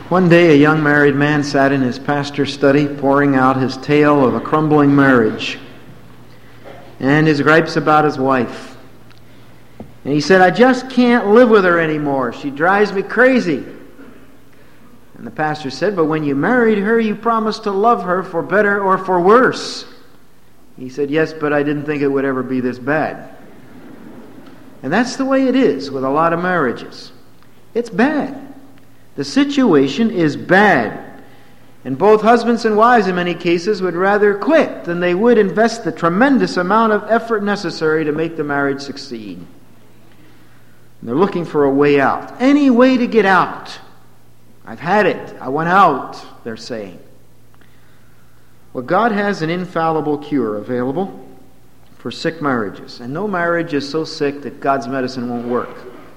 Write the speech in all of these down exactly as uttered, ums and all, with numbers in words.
One day, a young married man sat in his pastor's study pouring out his tale of a crumbling marriage and his gripes about his wife. And he said, "I just can't live with her anymore. She drives me crazy." And the pastor said, "But when you married her, you promised to love her for better or for worse." He said, "Yes, but I didn't think it would ever be this bad." And that's the way it is with a lot of marriages. It's bad. The situation is bad. And both husbands and wives in many cases would rather quit than they would invest the tremendous amount of effort necessary to make the marriage succeed. And they're looking for a way out. Any way to get out. "I've had it. I want out," they're saying. Well, God has an infallible cure available for sick marriages. And no marriage is so sick that God's medicine won't work.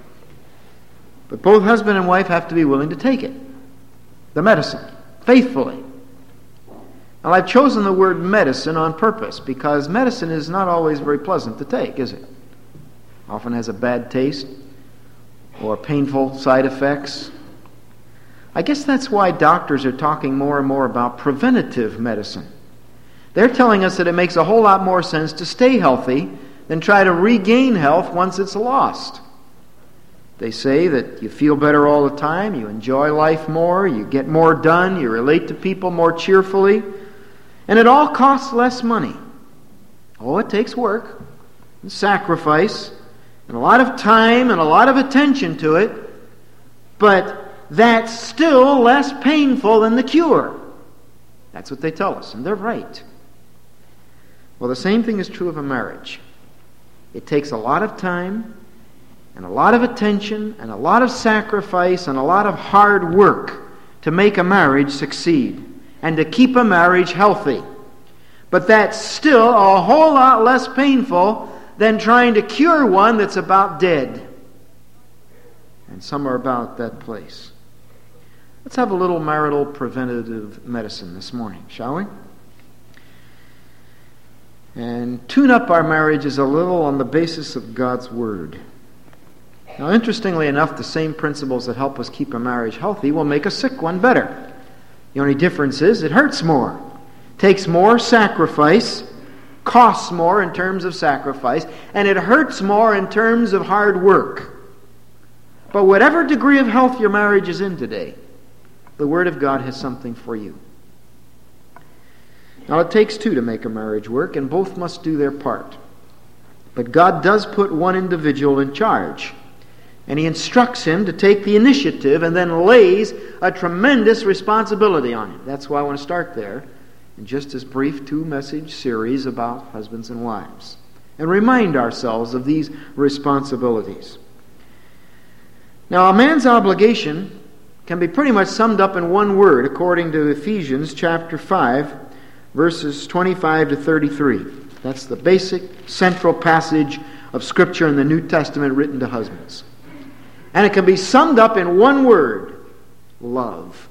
But both husband and wife have to be willing to take it. The medicine. Faithfully. Now, I've chosen the word medicine on purpose because medicine is not always very pleasant to take, is it? Often has a bad taste or painful side effects. I guess that's why doctors are talking more and more about preventative medicine. They're telling us that it makes a whole lot more sense to stay healthy than try to regain health once it's lost. They say that you feel better all the time, you enjoy life more, you get more done, you relate to people more cheerfully, and it all costs less money. Oh, it takes work and sacrifice and a lot of time and a lot of attention to it, but that's still less painful than the cure. That's what they tell us, and they're right. Well, the same thing is true of a marriage. It takes a lot of time and a lot of attention and a lot of sacrifice and a lot of hard work to make a marriage succeed and to keep a marriage healthy. But that's still a whole lot less painful than trying to cure one that's about dead. And some are about that place. Let's have a little marital preventative medicine this morning, shall we? And tune up our marriages a little on the basis of God's Word. Now, interestingly enough, the same principles that help us keep a marriage healthy will make a sick one better. The only difference is it hurts more, takes more sacrifice, costs more in terms of sacrifice, and it hurts more in terms of hard work. But whatever degree of health your marriage is in today, the Word of God has something for you. Now, it takes two to make a marriage work, and both must do their part. But God does put one individual in charge, and He instructs him to take the initiative and then lays a tremendous responsibility on him. That's why I want to start there in just this brief two-message series about husbands and wives, and remind ourselves of these responsibilities. Now, a man's obligation can be pretty much summed up in one word, according to Ephesians chapter five, verses twenty-five to thirty-three. That's the basic central passage of Scripture in the New Testament written to husbands. And it can be summed up in one word: love.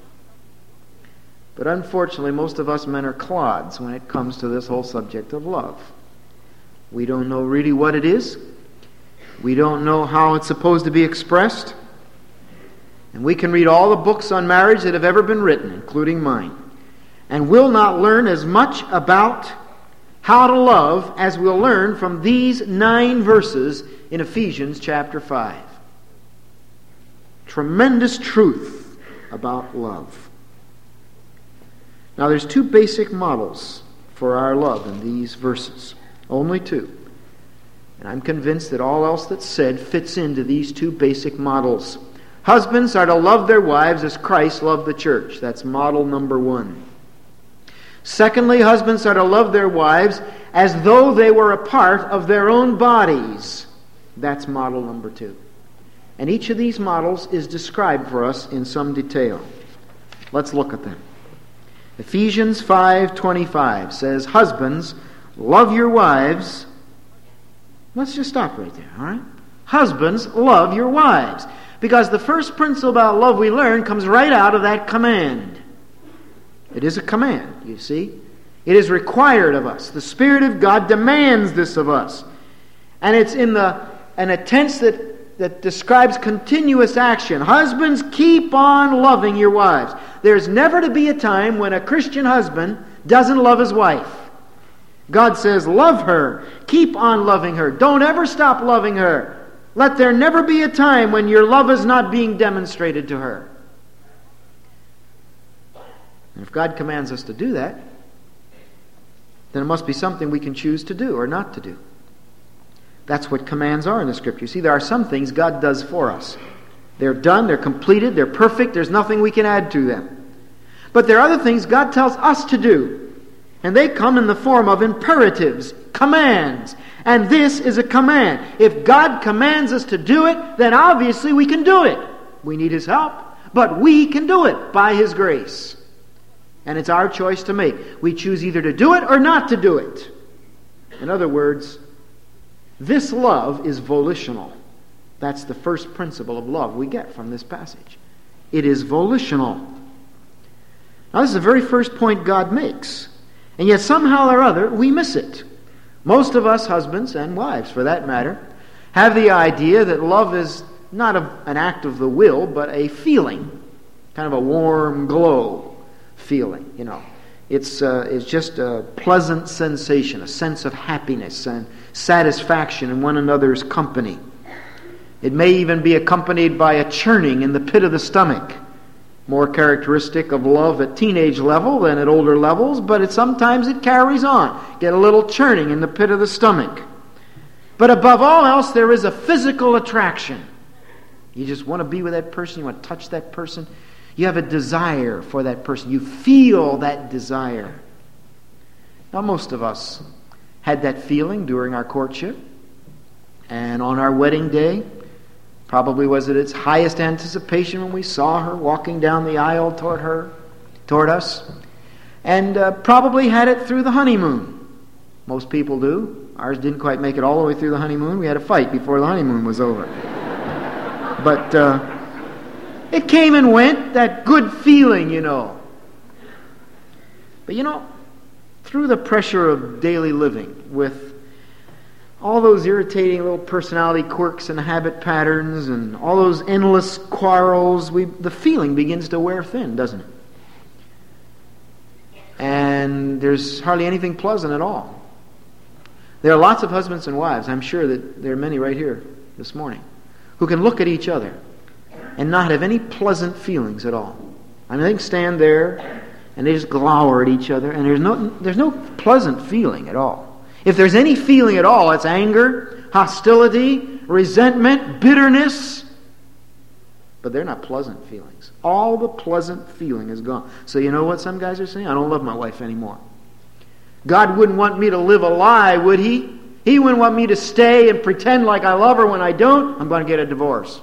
But unfortunately, most of us men are clods when it comes to this whole subject of love. We don't know really what it is. We don't know how it's supposed to be expressed. And we can read all the books on marriage that have ever been written, including mine, and we'll not learn as much about how to love as we'll learn from these nine verses in Ephesians chapter five. Tremendous truth about love. Now, there's two basic models for our love in these verses. Only two. And I'm convinced that all else that's said fits into these two basic models. Husbands are to love their wives as Christ loved the church. That's model number one. Secondly, husbands are to love their wives as though they were a part of their own bodies. That's model number two. And each of these models is described for us in some detail. Let's look at them. Ephesians five twenty-five says, "Husbands, love your wives." Let's just stop right there, all right? Husbands, love your wives. Because the first principle about love we learn comes right out of that command. It is a command, you see. It is required of us. The Spirit of God demands this of us. And it's in the in a tense that that describes continuous action. Husbands, keep on loving your wives. There's never to be a time when a Christian husband doesn't love his wife. God says, love her. Keep on loving her. Don't ever stop loving her. Let there never be a time when your love is not being demonstrated to her. And if God commands us to do that, then it must be something we can choose to do or not to do. That's what commands are in the Scripture. See, there are some things God does for us. They're done, they're completed, they're perfect, there's nothing we can add to them. But there are other things God tells us to do. And they come in the form of imperatives, commands. And this is a command. If God commands us to do it, then obviously we can do it. We need His help, but we can do it by His grace. And it's our choice to make. We choose either to do it or not to do it. In other words, this love is volitional. That's the first principle of love we get from this passage. It is volitional. Now, this is the very first point God makes. And yet somehow or other, we miss it. Most of us husbands, and wives for that matter, have the idea that love is not a, an act of the will, but a feeling. Kind of a warm glow feeling, you know. It's, uh, it's just a pleasant sensation, a sense of happiness and satisfaction in one another's company. It may even be accompanied by a churning in the pit of the stomach, more characteristic of love at teenage level than at older levels, but it, sometimes it carries on. Get a little churning in the pit of the stomach. But above all else, there is a physical attraction. You just want to be with that person, you want to touch that person. You have a desire for that person. You feel that desire. Now, most of us had that feeling during our courtship. And on our wedding day, probably was at its highest anticipation when we saw her walking down the aisle toward her, toward us. And uh, probably had it through the honeymoon. Most people do. Ours didn't quite make it all the way through the honeymoon. We had a fight before the honeymoon was over. But uh, it came and went, that good feeling, you know. But you know, through the pressure of daily living, with all those irritating little personality quirks and habit patterns and all those endless quarrels, we, the feeling begins to wear thin, doesn't it? And there's hardly anything pleasant at all. There are lots of husbands and wives, I'm sure that there are many right here this morning, who can look at each other and not have any pleasant feelings at all. I mean, they can stand there and they just glower at each other, and there's no there's no pleasant feeling at all. If there's any feeling at all, it's anger, hostility, resentment, bitterness. But they're not pleasant feelings. All the pleasant feeling is gone. So you know what some guys are saying? I don't love my wife anymore. God wouldn't want me to live a lie, would He? He wouldn't want me to stay and pretend like I love her when I don't. I'm going to get a divorce.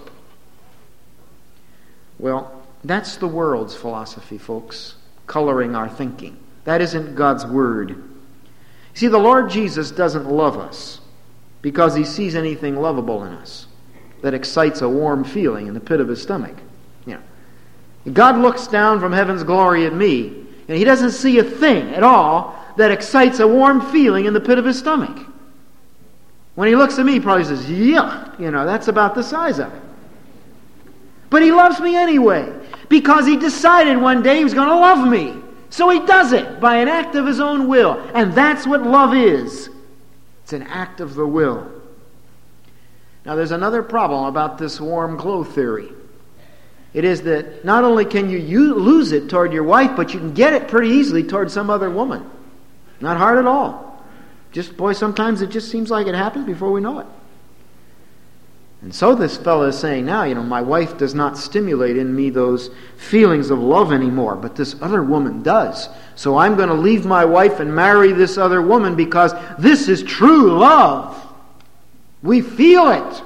Well, that's the world's philosophy, folks, coloring our thinking. That isn't God's Word. You see, the Lord Jesus doesn't love us because He sees anything lovable in us that excites a warm feeling in the pit of His stomach. You know, God looks down from heaven's glory at me, and He doesn't see a thing at all that excites a warm feeling in the pit of His stomach. When He looks at me, He probably says, yuck, you know, that's about the size of it. But He loves me anyway, because He decided one day He was going to love me. So He does it by an act of His own will. And that's what love is. It's an act of the will. Now there's another problem about this warm glow theory. It is that not only can you, you lose it toward your wife, but you can get it pretty easily toward some other woman. Not hard at all. Just, boy, sometimes it just seems like it happens before we know it. And so this fellow is saying now, you know, my wife does not stimulate in me those feelings of love anymore, but this other woman does. So I'm going to leave my wife and marry this other woman because this is true love. We feel it.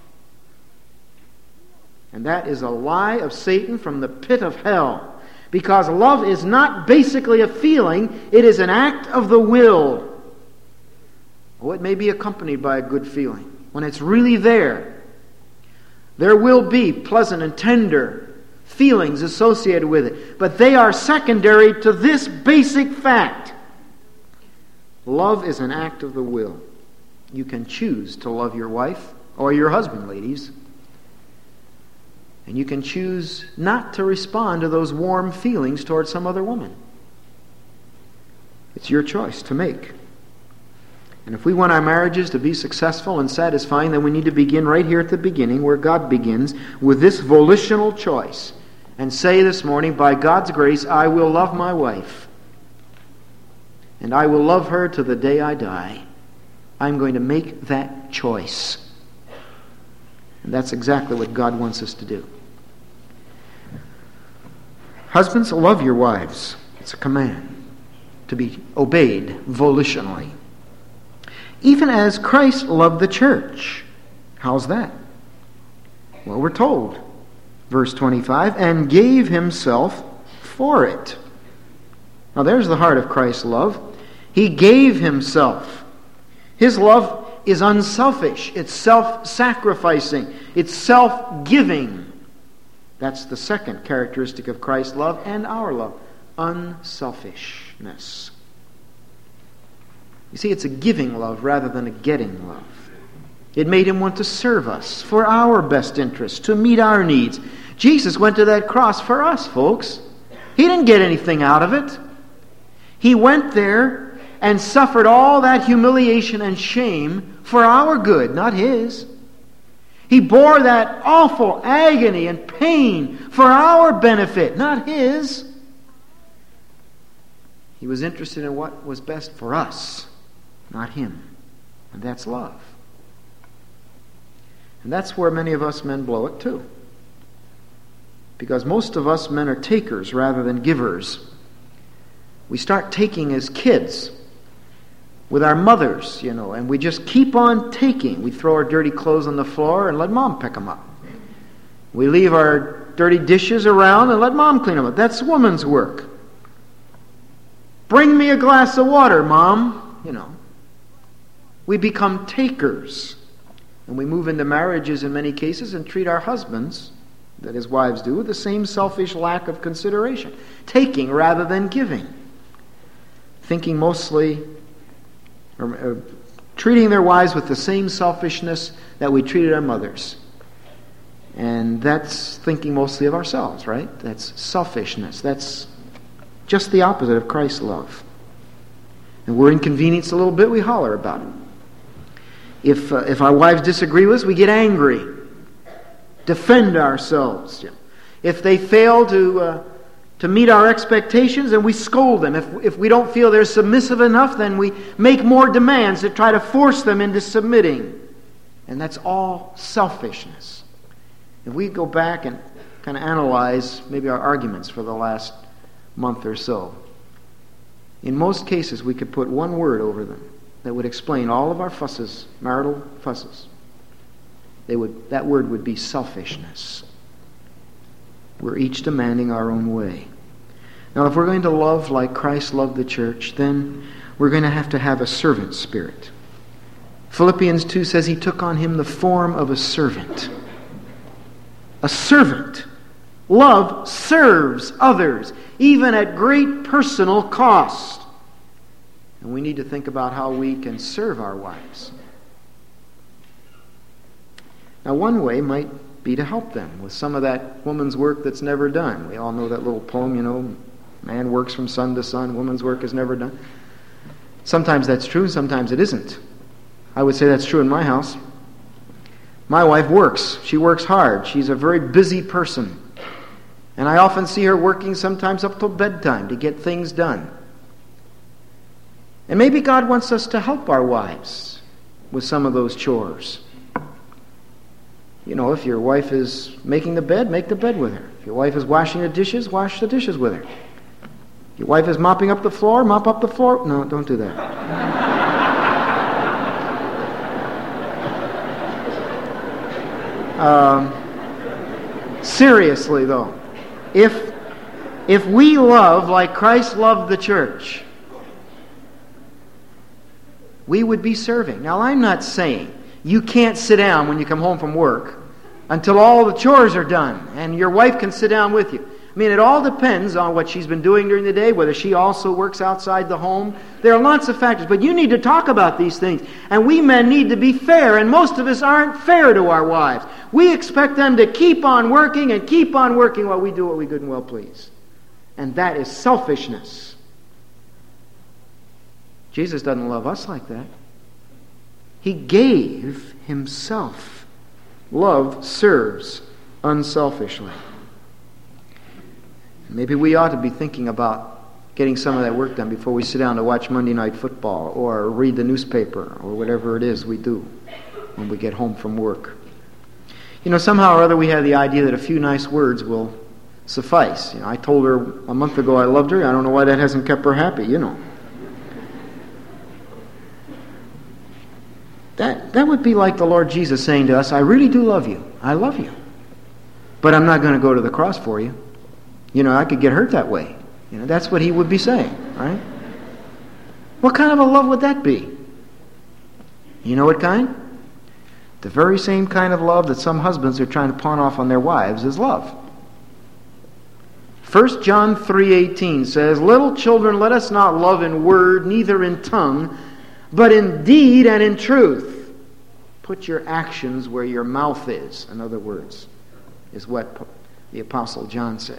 And that is a lie of Satan from the pit of hell. Because love is not basically a feeling, it is an act of the will. Oh, it may be accompanied by a good feeling. When it's really there, there will be pleasant and tender feelings associated with it. But they are secondary to this basic fact. Love is an act of the will. You can choose to love your wife or your husband, ladies. And you can choose not to respond to those warm feelings towards some other woman. It's your choice to make. And if we want our marriages to be successful and satisfying, then we need to begin right here at the beginning, where God begins, with this volitional choice. And say this morning, by God's grace, I will love my wife. And I will love her to the day I die. I'm going to make that choice. And that's exactly what God wants us to do. Husbands, love your wives. It's a command to be obeyed volitionally. Even as Christ loved the church. How's that? Well, we're told, verse twenty-five, and gave himself for it. Now there's the heart of Christ's love. He gave himself. His love is unselfish. It's self-sacrificing. It's self-giving. That's the second characteristic of Christ's love and our love. Unselfishness. You see, it's a giving love rather than a getting love. It made him want to serve us for our best interest, to meet our needs. Jesus went to that cross for us, folks. He didn't get anything out of it. He went there and suffered all that humiliation and shame for our good, not his. He bore that awful agony and pain for our benefit, not his. He was interested in what was best for us, not him. And that's love. And that's where many of us men blow it too. Because most of us men are takers rather than givers. We start taking as kids with our mothers, you know, and we just keep on taking. We throw our dirty clothes on the floor and let mom pick them up. We leave our dirty dishes around and let mom clean them up. That's woman's work. Bring me a glass of water, mom. You know. We become takers. And we move into marriages in many cases and treat our husbands, that as wives do, with the same selfish lack of consideration. Taking rather than giving. Thinking mostly, or, or treating their wives with the same selfishness that we treated our mothers. And that's thinking mostly of ourselves, right? That's selfishness. That's just the opposite of Christ's love. And we're inconvenienced a little bit, we holler about it. If uh, if our wives disagree with us, we get angry. Defend ourselves. If they fail to uh, to meet our expectations, then we scold them. If if we don't feel they're submissive enough, then we make more demands to try to force them into submitting. And that's all selfishness. If we go back and kind of analyze maybe our arguments for the last month or so, in most cases we could put one word over them that would explain all of our fusses, marital fusses. They would, that word would be selfishness. We're each demanding our own way. Now, if we're going to love like Christ loved the church, then we're going to have to have a servant spirit. Philippians two says he took on him the form of a servant. A servant. Love serves others, even at great personal cost. And we need to think about how we can serve our wives. Now, one way might be to help them with some of that woman's work that's never done. We all know that little poem, you know, man works from sun to sun, woman's work is never done. Sometimes that's true, sometimes it isn't. I would say that's true in my house. My wife works. She works hard. She's a very busy person. And I often see her working sometimes up till bedtime to get things done. And maybe God wants us to help our wives with some of those chores. You know, if your wife is making the bed, make the bed with her. If your wife is washing the dishes, wash the dishes with her. If your wife is mopping up the floor, mop up the floor. No, don't do that. um, seriously, though, if if we love like Christ loved the church, we would be serving. Now, I'm not saying you can't sit down when you come home from work until all the chores are done and your wife can sit down with you. I mean, it all depends on what she's been doing during the day, whether she also works outside the home. There are lots of factors, but you need to talk about these things. And we men need to be fair, and most of us aren't fair to our wives. We expect them to keep on working and keep on working while we do what we good and well please. And that is selfishness. Jesus doesn't love us like that. He gave himself. Love serves unselfishly. Maybe we ought to be thinking about getting some of that work done before we sit down to watch Monday Night Football or read the newspaper or whatever it is we do when we get home from work. You know, somehow or other we have the idea that a few nice words will suffice. You know, I told her a month ago I loved her. I don't know why that hasn't kept her happy, you know. That, that would be like the Lord Jesus saying to us, I really do love you. I love you. But I'm not going to go to the cross for you. You know, I could get hurt that way. You know, that's what he would be saying, right? What kind of a love would that be? You know what kind? The very same kind of love that some husbands are trying to pawn off on their wives is love. First John three eighteen says, Little children, let us not love in word, neither in tongue, but in deed and in truth. Put your actions where your mouth is, in other words, is what the Apostle John said.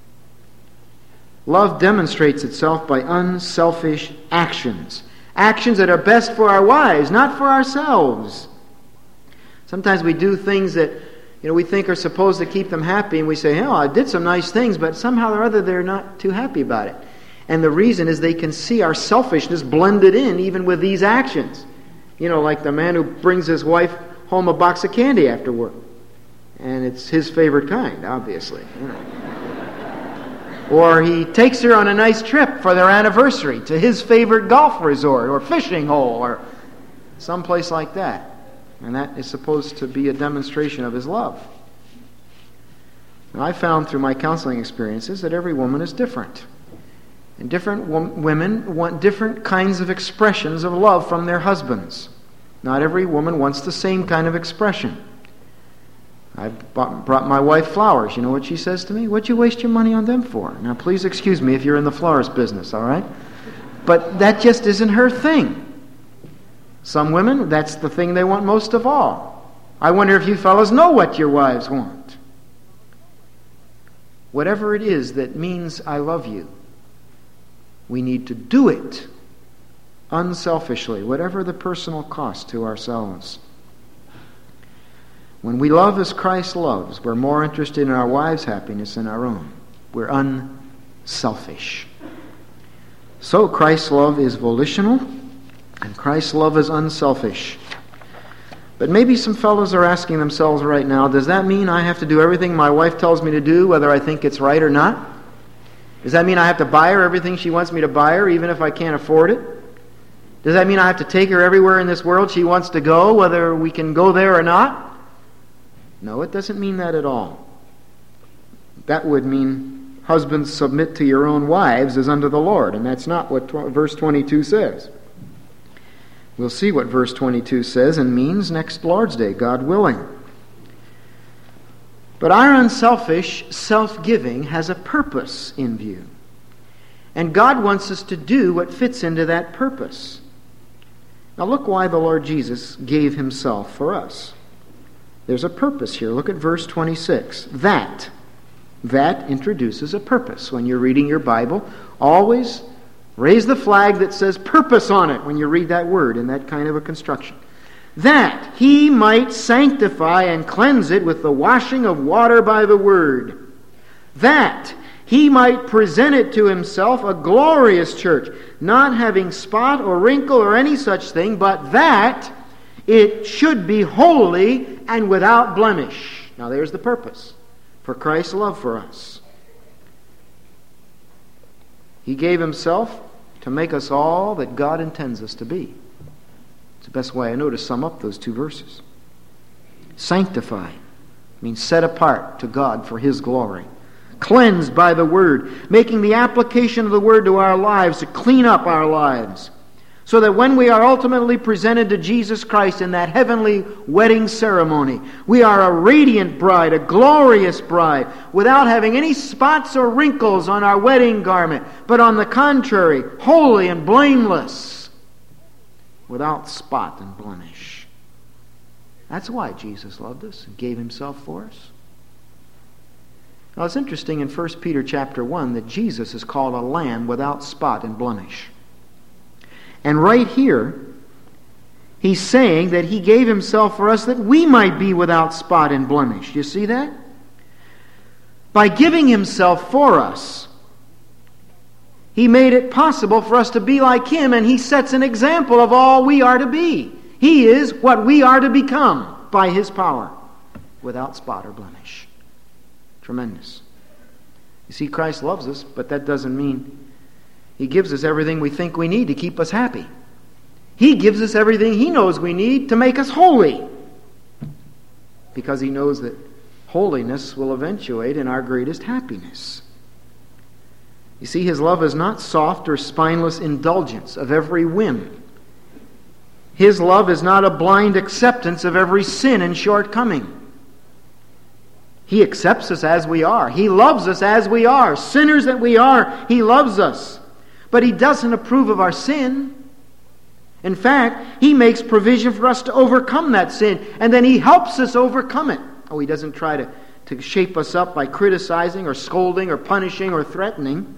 Love demonstrates itself by unselfish actions. Actions that are best for our wives, not for ourselves. Sometimes we do things that, you know, we think are supposed to keep them happy, and we say, oh, I did some nice things, but somehow or other they're not too happy about it. And the reason is they can see our selfishness blended in even with these actions. You know, like the man who brings his wife home a box of candy after work. And it's his favorite kind, obviously. You know. Or he takes her on a nice trip for their anniversary to his favorite golf resort or fishing hole or someplace like that. And that is supposed to be a demonstration of his love. Now, I found through my counseling experiences that every woman is different. And different wom- women want different kinds of expressions of love from their husbands. Not every woman wants the same kind of expression. I bought, brought my wife flowers. You know what she says to me? What'd you waste your money on them for? Now, please excuse me if you're in the florist business, all right? But that just isn't her thing. Some women, that's the thing they want most of all. I wonder if you fellas know what your wives want. Whatever it is that means I love you, we need to do it unselfishly, whatever the personal cost to ourselves. When we love as Christ loves, we're more interested in our wives' happiness than our own. We're unselfish. So Christ's love is volitional, and Christ's love is unselfish. But maybe some fellows are asking themselves right now, does that mean I have to do everything my wife tells me to do, whether I think it's right or not? Does that mean I have to buy her everything she wants me to buy her, even if I can't afford it? Does that mean I have to take her everywhere in this world she wants to go, whether we can go there or not? No, it doesn't mean that at all. That would mean husbands submit to your own wives as unto the Lord, and that's not what tw- verse twenty-two says. We'll see what verse twenty-two says and means next Lord's Day, God willing. But our unselfish self-giving has a purpose in view. And God wants us to do what fits into that purpose. Now look why the Lord Jesus gave himself for us. There's a purpose here. Look at verse twenty-six. That. That introduces a purpose. When you're reading your Bible, always raise the flag that says purpose on it when you read that word in that kind of a construction. That he might sanctify and cleanse it with the washing of water by the word. That he might present it to himself a glorious church, not having spot or wrinkle or any such thing, but that it should be holy and without blemish. Now there's the purpose for Christ's love for us. He gave himself to make us all that God intends us to be. It's the best way I know to sum up those two verses. Sanctified means set apart to God for his glory. Cleansed by the word, making the application of the word to our lives to clean up our lives. so that when we are ultimately presented to Jesus Christ in that heavenly wedding ceremony, we are a radiant bride, a glorious bride, without having any spots or wrinkles on our wedding garment, but on the contrary, holy and blameless, without spot and blemish. That's why Jesus loved us and gave Himself for us. Now it's interesting in First Peter chapter one that Jesus is called a lamb without spot and blemish. And right here, He's saying that He gave Himself for us that we might be without spot and blemish. You see that? By giving Himself for us, He made it possible for us to be like Him, and He sets an example of all we are to be. He is what we are to become by His power, without spot or blemish. Tremendous. You see, Christ loves us, but that doesn't mean He gives us everything we think we need to keep us happy. He gives us everything He knows we need to make us holy, because He knows that holiness will eventuate in our greatest happiness. You see, His love is not soft or spineless indulgence of every whim. His love is not a blind acceptance of every sin and shortcoming. He accepts us as we are. He loves us as we are. Sinners that we are, He loves us. But He doesn't approve of our sin. In fact, He makes provision for us to overcome that sin, and then He helps us overcome it. Oh, He doesn't try to, to shape us up by criticizing or scolding or punishing or threatening,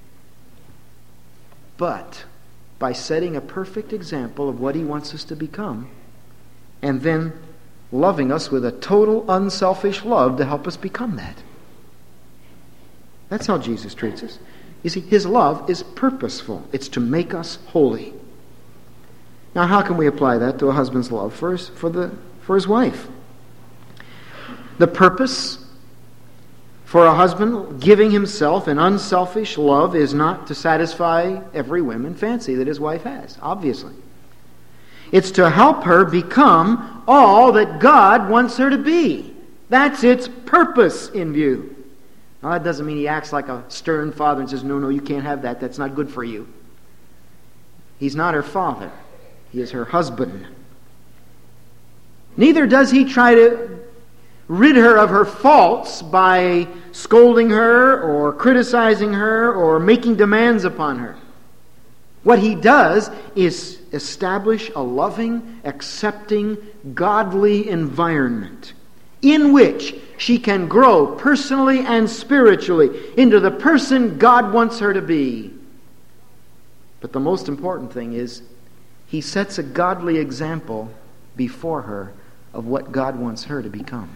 but by setting a perfect example of what He wants us to become, and then loving us with a total unselfish love to help us become that. That's how Jesus treats us. You see, His love is purposeful. It's to make us holy. Now, how can we apply that to a husband's love for his, for the, for his wife? The purpose for a husband giving himself in unselfish love is not to satisfy every whim and fancy that his wife has, obviously. It's to help her become all that God wants her to be. That's its purpose in view. Now, that doesn't mean he acts like a stern father and says, no, no, you can't have that. That's not good for you. He's not her father. He is her husband. Neither does he try to rid her of her faults by scolding her or criticizing her or making demands upon her. What he does is establish a loving, accepting, godly environment in which she can grow personally and spiritually into the person God wants her to be. But the most important thing is he sets a godly example before her of what God wants her to become.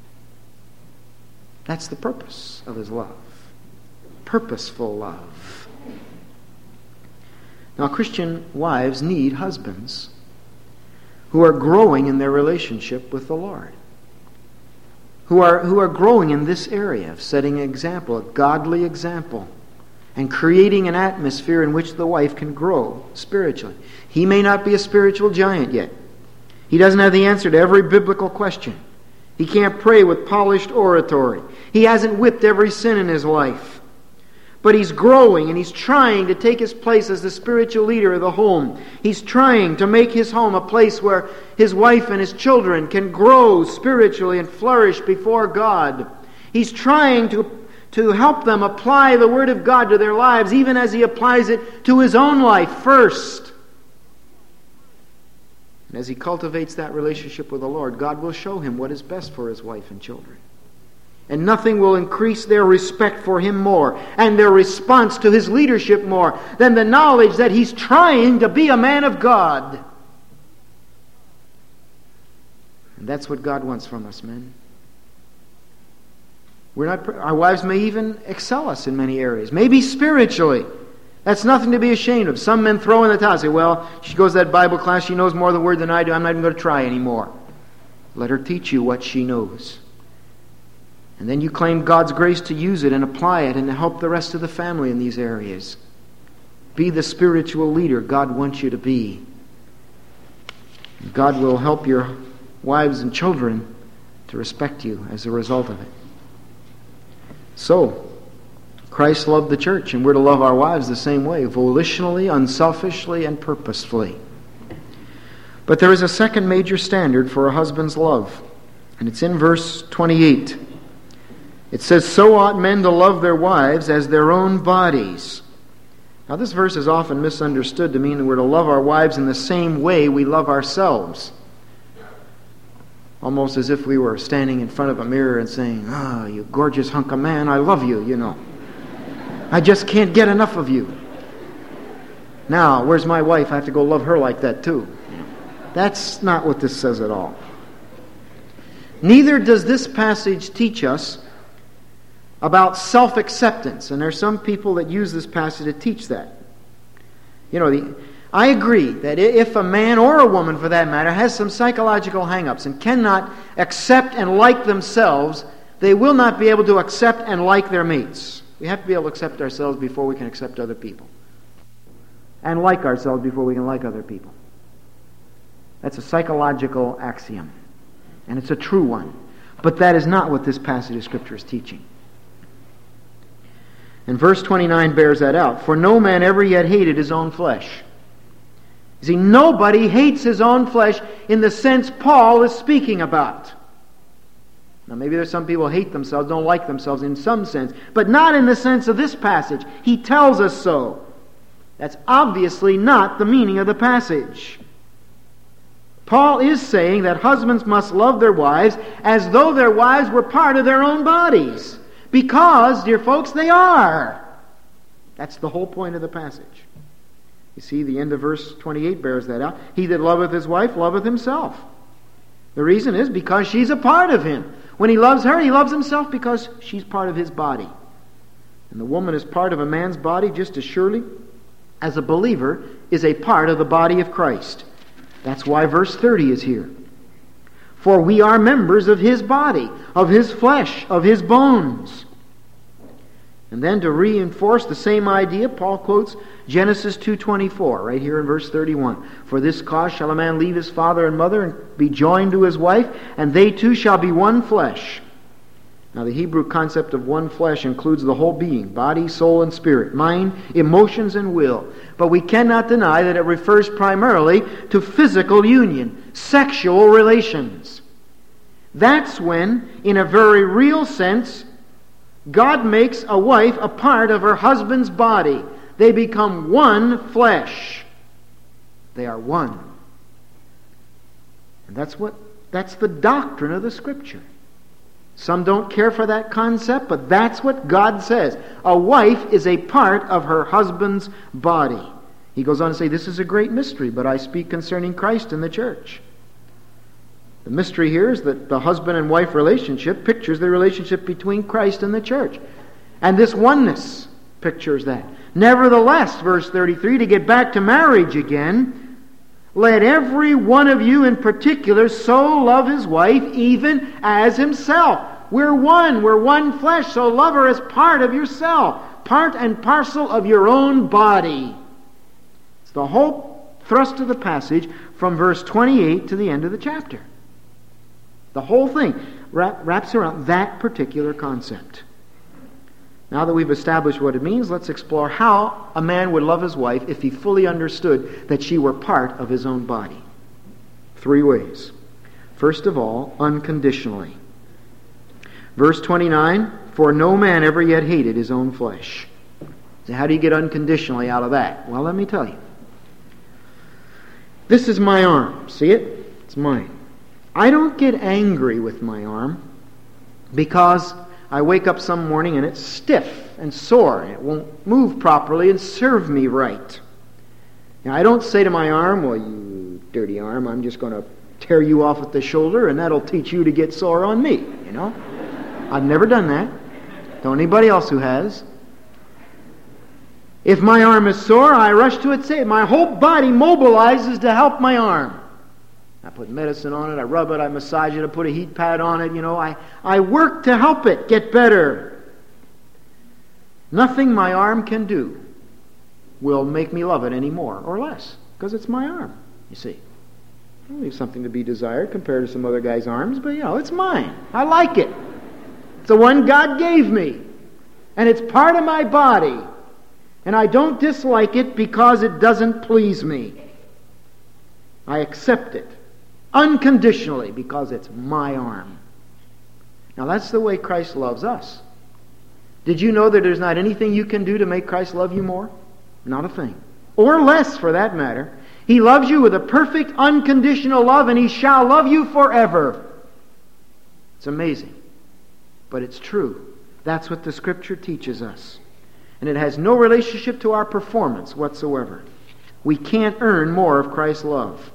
That's the purpose of his love. Purposeful love. Now, Christian wives need husbands who are growing in their relationship with the Lord. Who are, who are growing in this area of setting an example, a godly example, and creating an atmosphere in which the wife can grow spiritually. He may not be a spiritual giant yet. He doesn't have the answer to every biblical question. He can't pray with polished oratory. He hasn't whipped every sin in his life. But he's growing and he's trying to take his place as the spiritual leader of the home. He's trying to make his home a place where his wife and his children can grow spiritually and flourish before God. He's trying to, to help them apply the Word of God to their lives, even as he applies it to his own life first. And as he cultivates that relationship with the Lord, God will show him what is best for his wife and children. And nothing will increase their respect for him more and their response to his leadership more than the knowledge that he's trying to be a man of God. And that's what God wants from us, men. We're not, our wives may even excel us in many areas, maybe spiritually. That's nothing to be ashamed of. Some men throw in the towel and say, well, she goes to that Bible class, she knows more of the Word than I do, I'm not even going to try anymore. Let her teach you what she knows. And then you claim God's grace to use it and apply it and to help the rest of the family in these areas. Be the spiritual leader God wants you to be. God will help your wives and children to respect you as a result of it. So, Christ loved the church, and we're to love our wives the same way, volitionally, unselfishly, and purposefully. But there is a second major standard for a husband's love, and it's in verse twenty-eight. It says, "So ought men to love their wives as their own bodies." Now this verse is often misunderstood to mean that we're to love our wives in the same way we love ourselves. Almost as if we were standing in front of a mirror and saying, "Ah, you gorgeous hunk of man, I love you, you know. I just can't get enough of you. Now, where's my wife? I have to go love her like that too." That's not what this says at all. Neither does this passage teach us about self-acceptance. And there are some people that use this passage to teach that. You know, the, I agree that if a man or a woman, for that matter, has some psychological hang-ups and cannot accept and like themselves, they will not be able to accept and like their mates. We have to be able to accept ourselves before we can accept other people. And like ourselves before we can like other people. That's a psychological axiom. And it's a true one. But that is not what this passage of Scripture is teaching. And verse twenty-nine bears that out. "For no man ever yet hated his own flesh." You see, nobody hates his own flesh in the sense Paul is speaking about. Now maybe there's some people who hate themselves, don't like themselves in some sense, but not in the sense of this passage. He tells us so. That's obviously not the meaning of the passage. Paul is saying that husbands must love their wives as though their wives were part of their own bodies. Because, dear folks, they are. That's the whole point of the passage. You see, the end of verse twenty-eight bears that out. "He that loveth his wife loveth himself." The reason is because she's a part of him. When he loves her, he loves himself because she's part of his body. And the woman is part of a man's body just as surely as a believer is a part of the body of Christ. That's why verse thirty is here. "For we are members of his body, of his flesh, of his bones." And then to reinforce the same idea, Paul quotes Genesis two twenty-four, right here in verse thirty-one. "For this cause shall a man leave his father and mother and be joined to his wife, and they two shall be one flesh." Now the Hebrew concept of one flesh includes the whole being, body, soul, and spirit, mind, emotions, and will. But we cannot deny that it refers primarily to physical union, sexual relations. That's when, in a very real sense, God makes a wife a part of her husband's body. They become one flesh. They are one. And that's what that's the doctrine of the Scripture. Some don't care for that concept, but that's what God says. A wife is a part of her husband's body. He goes on to say, "This is a great mystery, but I speak concerning Christ and the church." The mystery here is that the husband and wife relationship pictures the relationship between Christ and the church. And this oneness pictures that. "Nevertheless," verse thirty-three, to get back to marriage again, "let every one of you in particular so love his wife even as himself." We're one. We're one flesh, so love her as part of yourself. Part and parcel of your own body. It's the whole thrust of the passage from verse twenty-eight to the end of the chapter. The whole thing wraps around that particular concept. Now that we've established what it means, let's explore how a man would love his wife if he fully understood that she were part of his own body. Three ways. First of all, unconditionally. Verse twenty-nine, "For no man ever yet hated his own flesh." So how do you get unconditionally out of that? Well, let me tell you. This is my arm. See it? It's mine. I don't get angry with my arm because I wake up some morning and it's stiff and sore and it won't move properly and serve me right. Now, I don't say to my arm, "Well, you dirty arm, I'm just going to tear you off at the shoulder and that'll teach you to get sore on me." You know? I've never done that. Don't anybody else who has. If my arm is sore, I rush to it, say, my whole body mobilizes to help my arm. I put medicine on it, I rub it, I massage it, I put a heat pad on it, you know, I, I work to help it get better. Nothing my arm can do will make me love it any more or less, because it's my arm, you see. Well, leave something to be desired compared to some other guy's arms, but you know, it's mine. I like it. It's the one God gave me. And it's part of my body. And I don't dislike it because it doesn't please me. I accept it unconditionally because it's my arm. Now that's the way Christ loves us. Did you know that there's not anything you can do to make Christ love you more? Not a thing. Or less, for that matter. He loves you with a perfect, unconditional love, and He shall love you forever. It's amazing. But it's true. That's what the Scripture teaches us. And it has no relationship to our performance whatsoever. We can't earn more of Christ's love.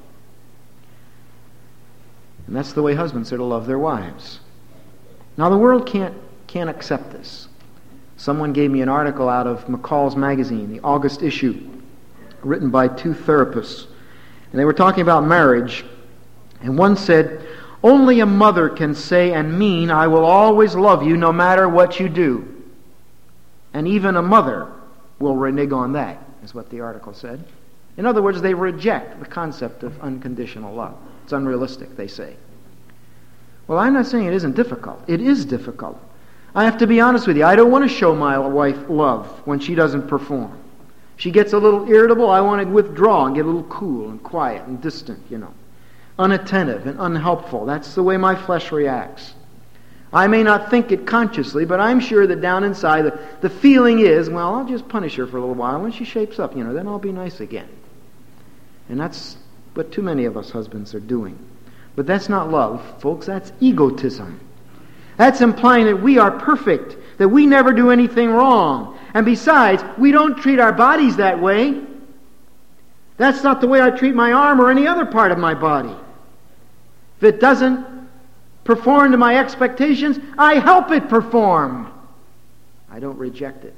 And that's the way husbands are to love their wives. Now the world can't, can't accept this. Someone gave me an article out of McCall's magazine, the August issue, written by two therapists. And they were talking about marriage. And one said, only a mother can say and mean, I will always love you no matter what you do. And even a mother will renege on that, is what the article said. In other words, they reject the concept of unconditional love. It's unrealistic, they say. Well, I'm not saying it isn't difficult. It is difficult. I have to be honest with you. I don't want to show my wife love when she doesn't perform. She gets a little irritable, I want to withdraw and get a little cool and quiet and distant, you know. Unattentive and unhelpful. That's the way my flesh reacts. I may not think it consciously, but I'm sure that down inside the, the feeling is, well, I'll just punish her for a little while. When she shapes up, you know, then I'll be nice again. And that's what too many of us husbands are doing. But that's not love, folks. That's egotism. That's implying that we are perfect, that we never do anything wrong. And besides, we don't treat our bodies that way. That's not the way I treat my arm or any other part of my body. If it doesn't perform to my expectations, I help it perform. I don't reject it.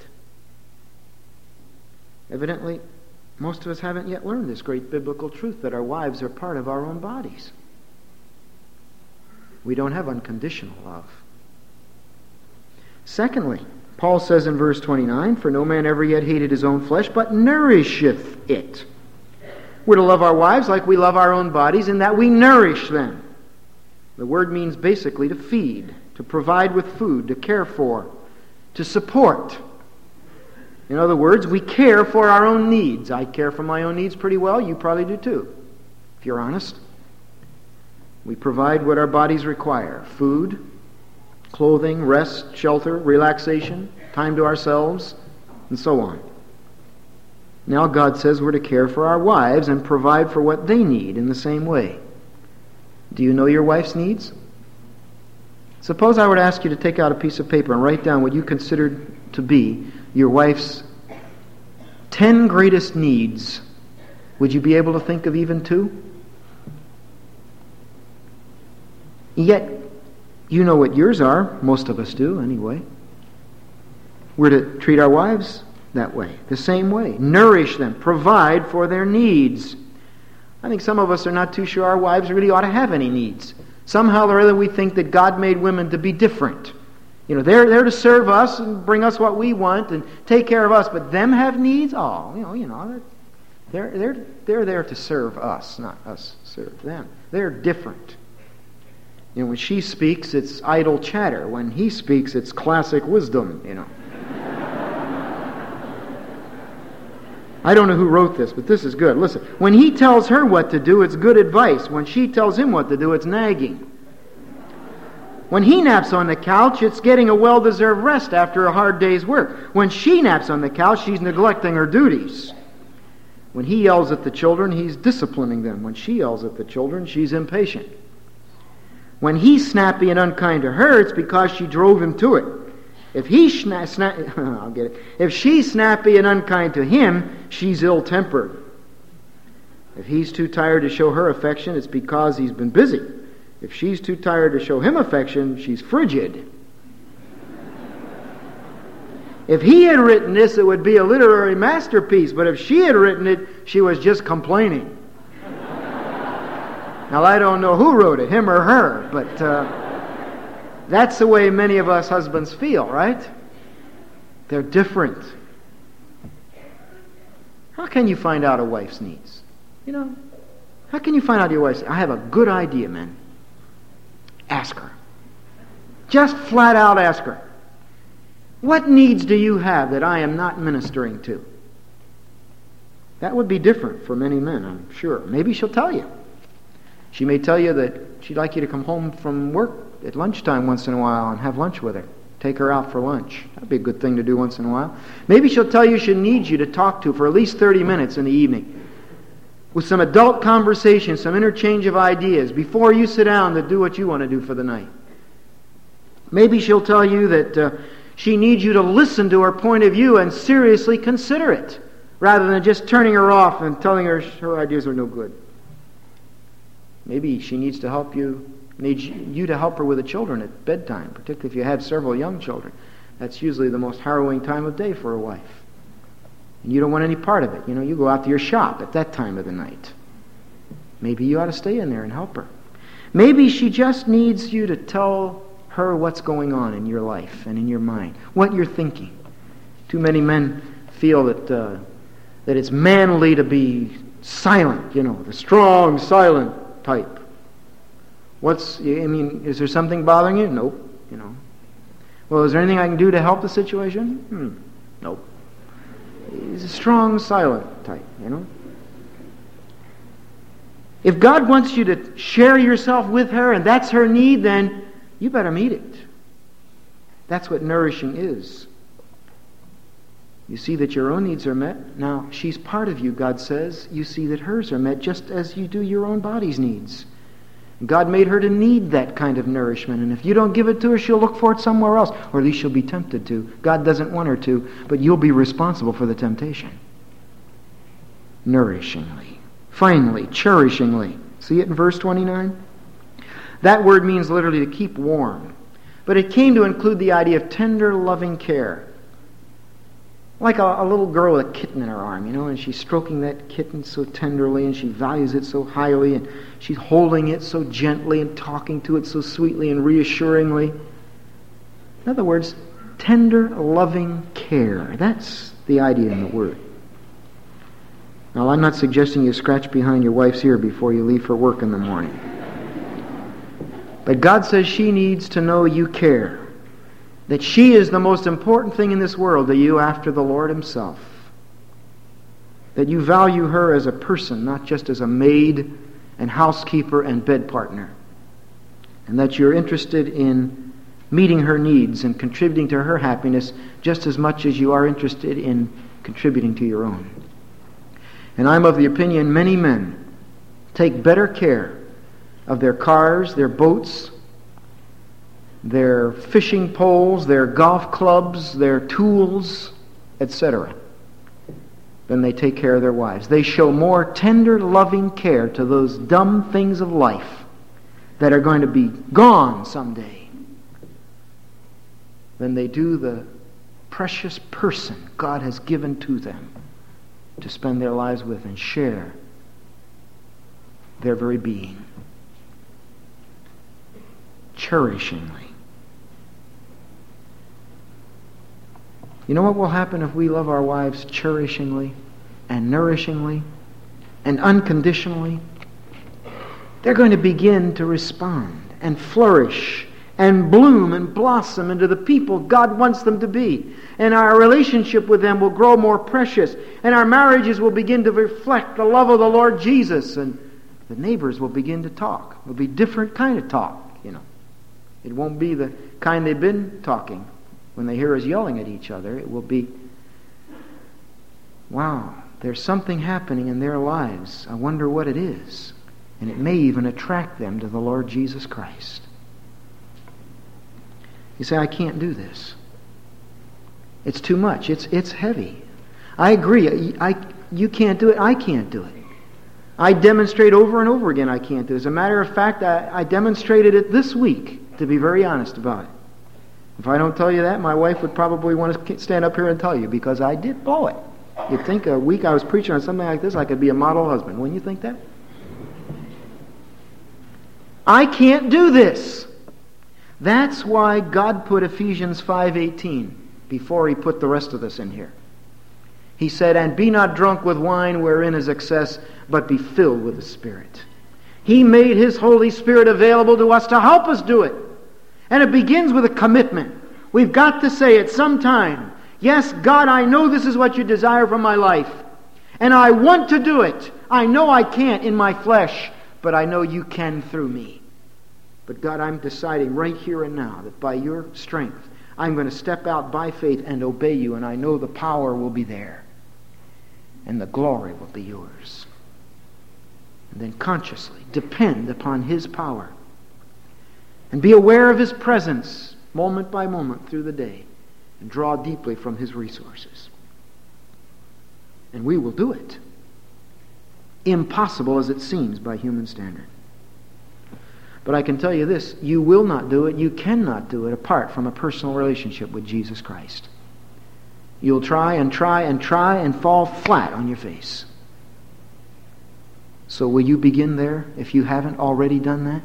Evidently, most of us haven't yet learned this great biblical truth that our wives are part of our own bodies. We don't have unconditional love. Secondly, Paul says in verse twenty-nine, for no man ever yet hated his own flesh, but nourisheth it. We're to love our wives like we love our own bodies, in that we nourish them. The word means basically to feed, to provide with food, to care for, to support. In other words, we care for our own needs. I care for my own needs pretty well. You probably do too, if you're honest. We provide what our bodies require. Food, clothing, rest, shelter, relaxation, time to ourselves, and so on. Now God says we're to care for our wives and provide for what they need in the same way. Do you know your wife's needs? Suppose I were to ask you to take out a piece of paper and write down what you considered to be your wife's ten greatest needs. Would you be able to think of even two? Yet, you know what yours are. Most of us do, anyway. We're to treat our wives that way, the same way. Nourish them, provide for their needs. I think some of us are not too sure our wives really ought to have any needs. Somehow or other we think that God made women to be different. You know, they're there to serve us and bring us what we want and take care of us, but them have needs? Oh, you know, you know, they're they're they're there to serve us, not us serve them. They're different. You know, when she speaks, it's idle chatter. When he speaks, it's classic wisdom, you know. I don't know who wrote this, but this is good. Listen, when he tells her what to do, it's good advice. When she tells him what to do, it's nagging. When he naps on the couch, it's getting a well-deserved rest after a hard day's work. When she naps on the couch, she's neglecting her duties. When he yells at the children, he's disciplining them. When she yells at the children, she's impatient. When he's snappy and unkind to her, it's because she drove him to it. If he sna- sna- I'll get it. If she's snappy and unkind to him, she's ill-tempered. If he's too tired to show her affection, it's because he's been busy. If she's too tired to show him affection, she's frigid. If he had written this, it would be a literary masterpiece. But if she had written it, she was just complaining. Now, I don't know who wrote it, him or her, but uh, that's the way many of us husbands feel, right? They're different. How can you find out a wife's needs? You know, how can you find out your wife's needs? I have a good idea, man. Ask her. Just flat out ask her. What needs do you have that I am not ministering to? That would be different for many men, I'm sure. Maybe she'll tell you. She may tell you that she'd like you to come home from work at lunchtime once in a while and have lunch with her. Take her out for lunch. That'd be a good thing to do once in a while. Maybe she'll tell you she needs you to talk to for at least thirty minutes in the evening, with some adult conversation, some interchange of ideas, before you sit down to do what you want to do for the night. Maybe she'll tell you that uh, she needs you to listen to her point of view and seriously consider it, rather than just turning her off and telling her her ideas are no good. Maybe she needs to help you, needs you to help her with the children at bedtime, particularly if you have several young children. That's usually the most harrowing time of day for a wife. And you don't want any part of it. You know, you go out to your shop at that time of the night. Maybe you ought to stay in there and help her. Maybe she just needs you to tell her what's going on in your life and in your mind, what you're thinking. Too many men feel that uh, that it's manly to be silent, you know, the strong, silent type. What's, I mean, is there something bothering you? Nope, you know. Well, is there anything I can do to help the situation? Hmm, nope. He's a strong, silent type, you know. If God wants you to share yourself with her and that's her need, then you better meet it. That's what nourishing is. You see that your own needs are met. Now, she's part of you, God says. You see that hers are met just as you do your own body's needs. God made her to need that kind of nourishment. And if you don't give it to her, she'll look for it somewhere else. Or at least she'll be tempted to. God doesn't want her to, but you'll be responsible for the temptation. Nourishingly. Finally, cherishingly. See it in verse twenty-nine? That word means literally to keep warm. But it came to include the idea of tender, loving care. Like a, a little girl with a kitten in her arm, you know, and she's stroking that kitten so tenderly, and she values it so highly, and she's holding it so gently and talking to it so sweetly and reassuringly. In other words, tender, loving care. That's the idea in the word. Now, I'm not suggesting you scratch behind your wife's ear before you leave for work in the morning. But God says she needs to know you care. That she is the most important thing in this world to you after the Lord Himself. That you value her as a person, not just as a maid and housekeeper and bed partner. And that you're interested in meeting her needs and contributing to her happiness just as much as you are interested in contributing to your own. And I'm of the opinion many men take better care of their cars, their boats, their fishing poles, their golf clubs, their tools, et cetera, than they take care of their wives. They show more tender, loving care to those dumb things of life that are going to be gone someday than they do the precious person God has given to them to spend their lives with and share their very being. Cherishingly. You know what will happen if we love our wives cherishingly and nourishingly and unconditionally? They're going to begin to respond and flourish and bloom and blossom into the people God wants them to be. And our relationship with them will grow more precious. And our marriages will begin to reflect the love of the Lord Jesus. And the neighbors will begin to talk. It will be different kind of talk, you know. It won't be the kind they've been talking. When they hear us yelling at each other, it will be, wow, there's something happening in their lives. I wonder what it is. And it may even attract them to the Lord Jesus Christ. You say, I can't do this. It's too much. It's it's heavy. I agree. I, you can't do it. I can't do it. I demonstrate over and over again I can't do it. As a matter of fact, I, I demonstrated it this week, to be very honest about it. If I don't tell you that, my wife would probably want to stand up here and tell you, because I did blow it. You'd think a week I was preaching on something like this, I could be a model husband. Wouldn't you think that? I can't do this. That's why God put Ephesians five eighteen before He put the rest of this in here. He said, and be not drunk with wine wherein is excess, but be filled with the Spirit. He made His Holy Spirit available to us to help us do it. And it begins with a commitment. We've got to say it sometime. Yes, God, I know this is what you desire for my life. And I want to do it. I know I can't in my flesh, but I know you can through me. But God, I'm deciding right here and now that by your strength, I'm going to step out by faith and obey you, and I know the power will be there. And the glory will be yours. And then consciously depend upon His power. And be aware of His presence moment by moment through the day. And draw deeply from His resources. And we will do it. Impossible as it seems by human standard. But I can tell you this, you will not do it, you cannot do it apart from a personal relationship with Jesus Christ. You'll try and try and try and fall flat on your face. So will you begin there if you haven't already done that?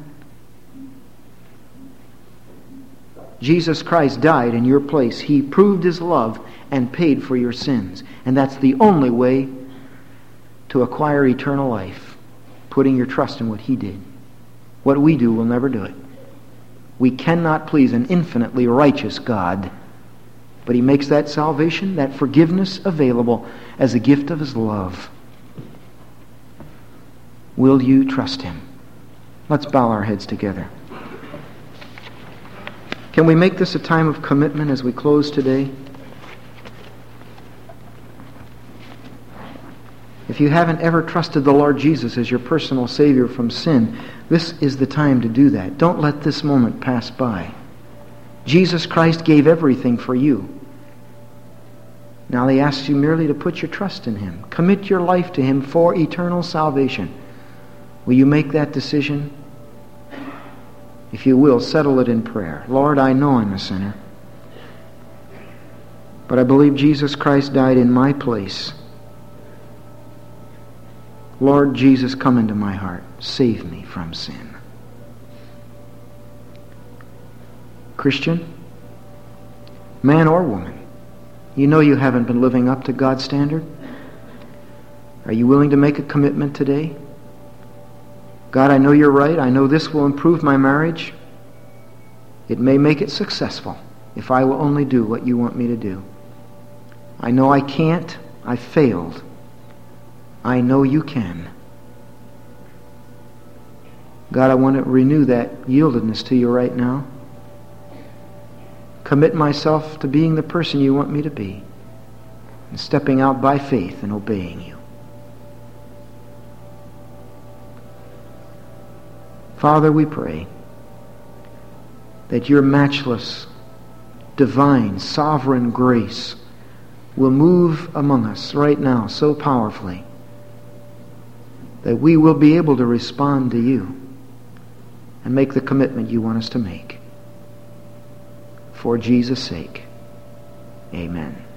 Jesus Christ died in your place. He proved His love and paid for your sins. And that's the only way to acquire eternal life, putting your trust in what He did. What we do will never do it. We cannot please an infinitely righteous God, but He makes that salvation, that forgiveness available as a gift of His love. Will you trust Him? Let's bow our heads together. Can we make this a time of commitment as we close today? If you haven't ever trusted the Lord Jesus as your personal Savior from sin, this is the time to do that. Don't let this moment pass by. Jesus Christ gave everything for you. Now He asks you merely to put your trust in Him. Commit your life to Him for eternal salvation. Will you make that decision? If you will, settle it in prayer. Lord, I know I'm a sinner, but I believe Jesus Christ died in my place. Lord Jesus, come into my heart. Save me from sin. Christian, man or woman, you know you haven't been living up to God's standard. Are you willing to make a commitment today? God, I know you're right. I know this will improve my marriage. It may make it successful if I will only do what you want me to do. I know I can't. I failed. I know you can. God, I want to renew that yieldedness to you right now. Commit myself to being the person you want me to be and stepping out by faith and obeying you. Father, we pray that your matchless, divine, sovereign grace will move among us right now so powerfully that we will be able to respond to you and make the commitment you want us to make. For Jesus' sake, amen.